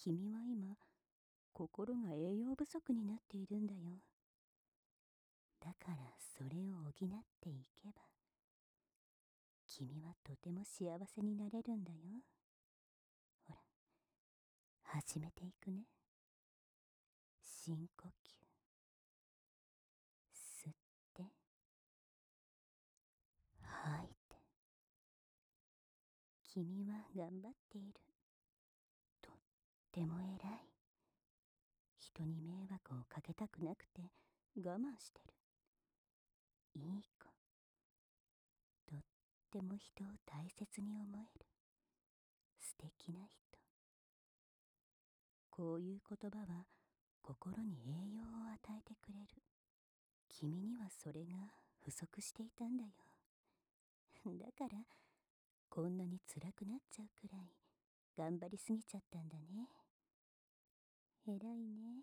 君は今、心が栄養不足になっているんだよ。だからそれを補っていけば、君はとても幸せになれるんだよ。ほら、始めていくね。深呼吸。吸って、吐いて。君は頑張っている。とっても偉い。人に迷惑をかけたくなくて我慢してる。いい子。とっても人を大切に思える。素敵な人。こういう言葉は心に栄養を与えてくれる。君にはそれが不足していたんだよ。だからこんなに辛くなっちゃうくらい頑張りすぎちゃったんだね。偉いね。